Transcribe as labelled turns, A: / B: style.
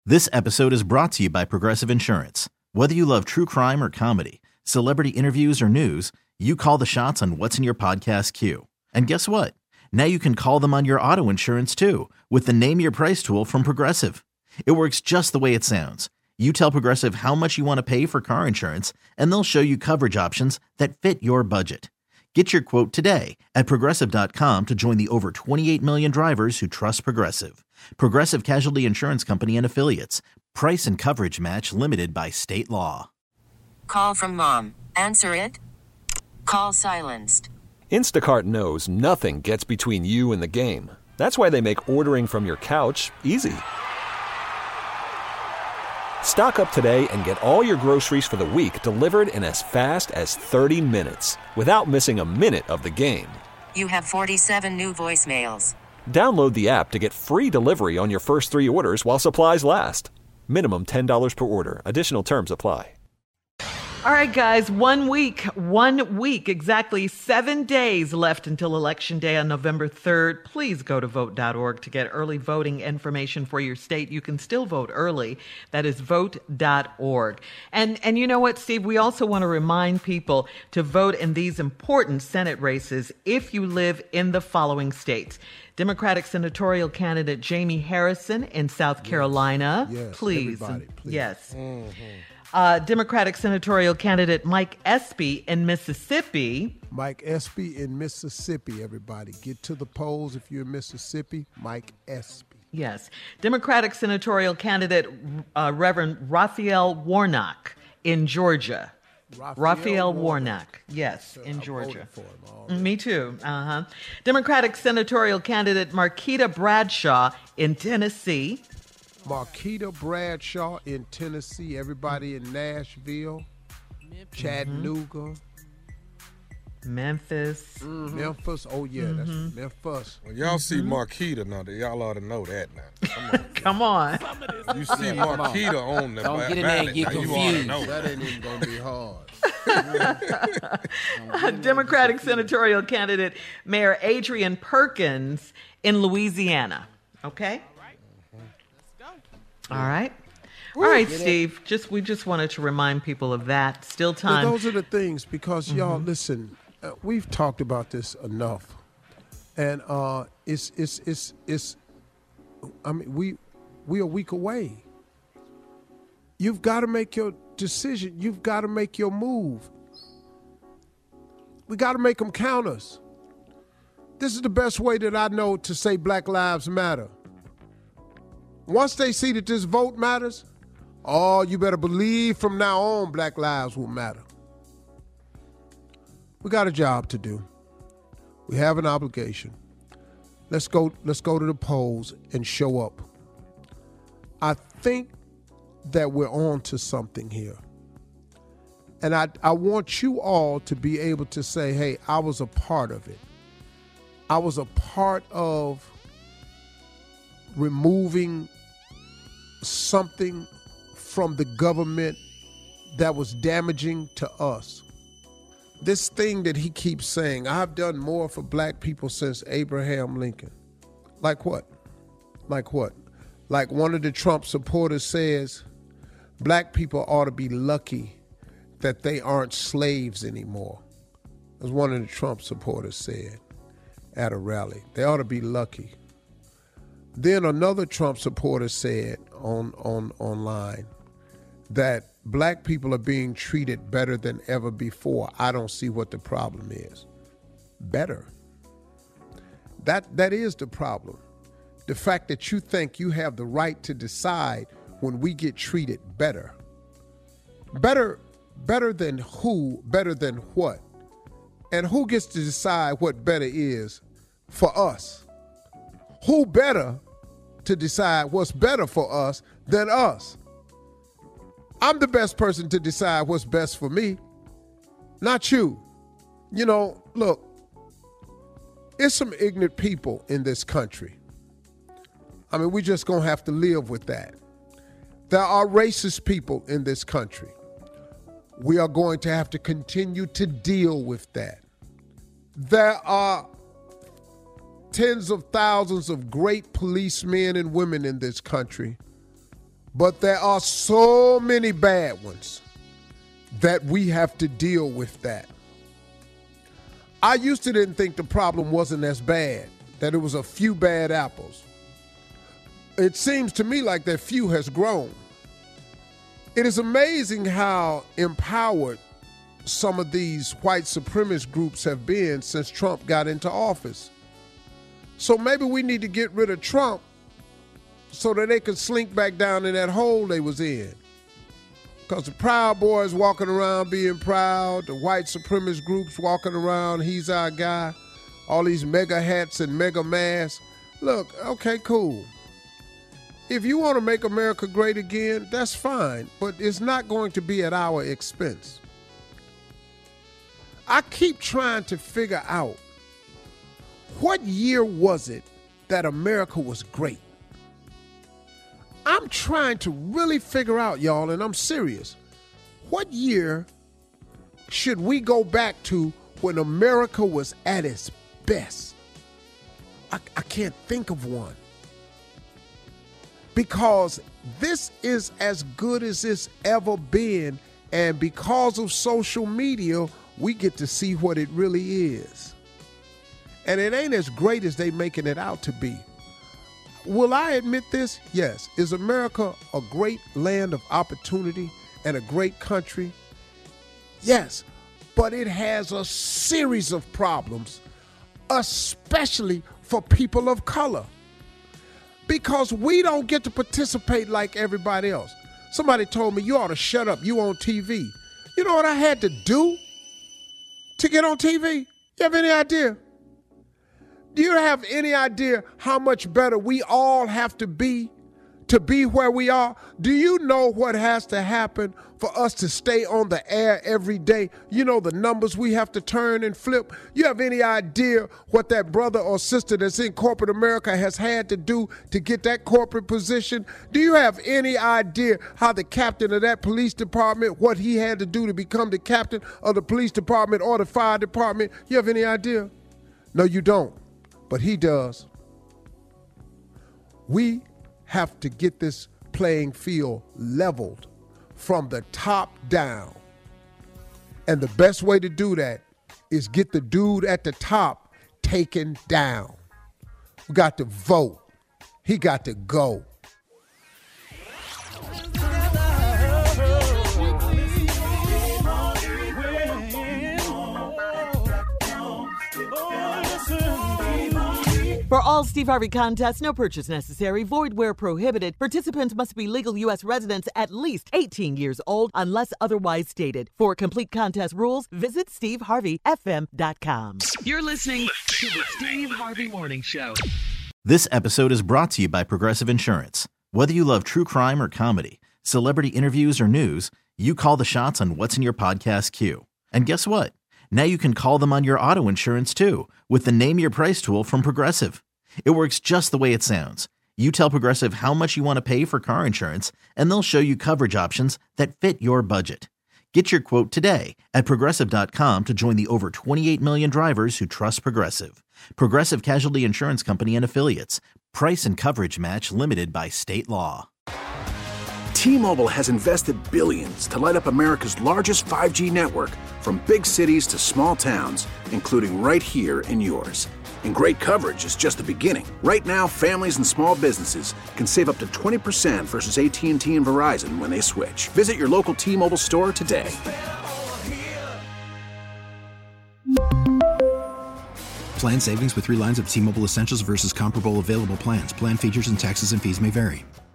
A: This episode is brought to you by Progressive Insurance. Whether you love true crime or comedy, celebrity interviews or news, you call the shots on what's in your podcast queue. And guess what? Now you can call them on your auto insurance too with the Name Your Price tool from Progressive. It works just the way it sounds. You tell Progressive how much you want to pay for car insurance, and they'll show you coverage options that fit your budget. Get your quote today at Progressive.com to join the over 28 million drivers who trust Progressive. Progressive Casualty Insurance Company and Affiliates. Price and coverage match limited by state law.
B: Call from mom. Answer it. Call silenced.
C: Instacart knows nothing gets between you and the game. That's why they make ordering from your couch easy. Stock up today and get all your groceries for the week delivered in as fast as 30 minutes without missing a minute of the game.
B: You have 47 new voicemails.
C: Download the app to get free delivery on your first 3 orders while supplies last. Minimum $10 per order. Additional terms apply.
D: All right, guys, 1 week, exactly 7 days left until Election Day on November 3rd. Please go to vote.org to get early voting information for your state. You can still vote early. That is vote.org. And you know what, Steve? We also want to remind people to vote in these important Senate races if you live in the following states. Democratic senatorial candidate Jamie Harrison in South Carolina.
E: Yes,
D: please.
E: everybody, please.
D: Yes.
E: Mm-hmm.
D: Democratic senatorial candidate Mike Espy in Mississippi.
E: Mike Espy in Mississippi, everybody. Get to the polls if you're in Mississippi. Mike Espy.
D: Yes. Democratic senatorial candidate Reverend Raphael Warnock in Georgia. Raphael Warnock, yes, in Georgia.
E: For him
D: Me too. Democratic senatorial candidate Marquita Bradshaw in Tennessee.
E: Marquita Bradshaw in Tennessee. Everybody in Nashville, Chattanooga,
D: Memphis.
E: Memphis. Oh yeah, that's Memphis.
F: When y'all see Marquita now, y'all ought to know that now.
D: Come on.
F: You see Marquita on the
G: Don't get in there and get
F: you ought to
G: confused.
F: know.
E: That ain't even gonna be hard.
D: Democratic senatorial candidate Mayor Adrian Perkins in Louisiana. Okay? All right. All right, Steve. We just wanted to remind people of that. Still time.
E: But those are the things, because y'all listen. We've talked about this enough, and it's. I mean, we a week away. You've got to make your decision. You've got to make your move. We got to make them count us. This is the best way that I know to say Black Lives Matter. Once they see that this vote matters, oh, you better believe from now on Black lives will matter. We got a job to do. We have an obligation. Let's go to the polls and show up. I think that we're on to something here. And I want you all to be able to say, hey, I was a part of it. I was a part of removing something from the government that was damaging to us. This thing that he keeps saying, I've done more for black people since Abraham Lincoln. Like what? Like what? Like one of the Trump supporters says, black people ought to be lucky that they aren't slaves anymore. As one of the Trump supporters said at a rally. They ought to be lucky. Then another Trump supporter said online that black people are being treated better than ever before. I don't see what the problem is. Better. That is the problem. The fact that you think you have the right to decide when we get treated better. Better than who, better than what? And who gets to decide what better is for us? Who better to decide what's better for us than us? I'm the best person to decide what's best for me, not you. You know, look, it's some ignorant people in this country. I mean, we just gonna have to live with that. There are racist people in this country. We are going to have to continue to deal with that. There are tens of thousands of great policemen and women in this country But there are so many bad ones that we have to deal with that. I used to didn't think the problem wasn't as bad, that it was a few bad apples. It seems to me like that few has grown. It is amazing how empowered some of these white supremacist groups have been since Trump got into office. So maybe we need to get rid of Trump so that they could slink back down in that hole they was in. Because the Proud Boys walking around being proud, the white supremacist groups walking around, he's our guy, all these mega hats and mega masks. Look, okay, cool. If you want to make America great again, that's fine, but it's not going to be at our expense. I keep trying to figure out, what year was it that America was great? I'm trying to really figure out, y'all, and I'm serious. What year should we go back to when America was at its best? I can't think of one. Because this is as good as it's ever been, and because of social media, we get to see what it really is. And it ain't as great as they making it out to be. Will I admit this? Yes. Is America a great land of opportunity and a great country? Yes. But it has a series of problems, especially for people of color. Because we don't get to participate like everybody else. Somebody told me, you ought to shut up, you on TV. You know what I had to do to get on TV? You have any idea? Do you have any idea how much better we all have to be where we are? Do you know what has to happen for us to stay on the air every day? You know the numbers we have to turn and flip. You have any idea what that brother or sister that's in corporate America has had to do to get that corporate position? Do you have any idea how the captain of that police department, what he had to do to become the captain of the police department or the fire department? You have any idea? No, you don't. But he does. We have to get this playing field leveled from the top down. And the best way to do that is get the dude at the top taken down. We got to vote. He got to go.
D: For all Steve Harvey contests, no purchase necessary, void where prohibited. Participants must be legal U.S. residents at least 18 years old unless otherwise stated. For complete contest rules, visit SteveHarveyFM.com. You're listening to the Steve Harvey Morning Show.
A: This episode is brought to you by Progressive Insurance. Whether you love true crime or comedy, celebrity interviews or news, you call the shots on what's in your podcast queue. And guess what? Now you can call them on your auto insurance too with the Name Your Price tool from Progressive. It works just the way it sounds. You tell Progressive how much you want to pay for car insurance, and they'll show you coverage options that fit your budget. Get your quote today at Progressive.com to join the over 28 million drivers who trust Progressive. Progressive Casualty Insurance Company and Affiliates. Price and coverage match limited by state law.
G: T-Mobile has invested billions to light up America's largest 5G network, from big cities to small towns, including right here in yours. And great coverage is just the beginning. Right now, families and small businesses can save up to 20% versus AT&T and Verizon when they switch. Visit your local T-Mobile store today.
H: Plan savings with 3 lines of T-Mobile Essentials versus comparable available plans. Plan features and taxes and fees may vary.